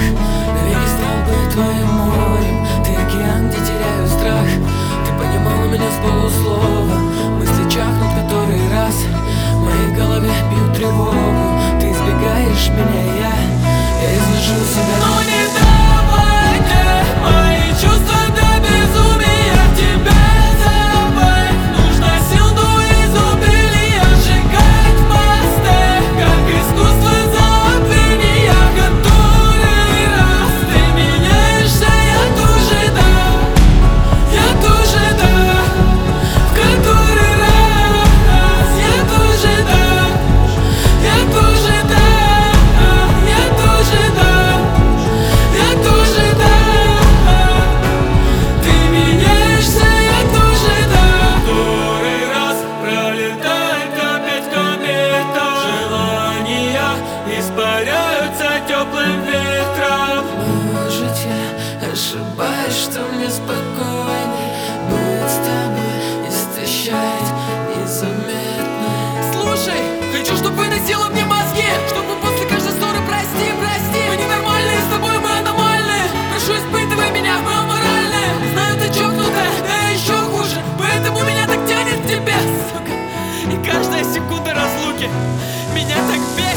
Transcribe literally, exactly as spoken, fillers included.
навеки стал бы твоим морем. Ты океан, где теряю страх. Ты понимала меня с полуслова. Мысли чахнут который раз. В моей голове бьют тревогу. Ты избегаешь меня, я Я изложу себя. Но не давай мне мои чувства до безумия тебя забыть. Нужно сил, но изобрели сжигать мосты, как искусство забвения. Который раз ты меняешься, я тоже да, я тоже да. В который раз я тоже да, я тоже да, я тоже да, я тоже да. Ты меняешься, я тоже да. Который раз пролетает опять комета. Желания испаряются теплым ветром. Может, я ошибаюсь, что мне спокойней быть с тобой, истощает незаметно. Слушай, хочу, чтобы выносила мне мозги, чтобы после каждой ссоры прости, прости. Мы ненормальные, с тобой мы аномальные. Прошу, испытывай меня, мы аморальные. Знаю, ты чокнутая, а я еще хуже, поэтому меня так тянет к тебе, сука. И каждая секунда разлуки меня так бесит.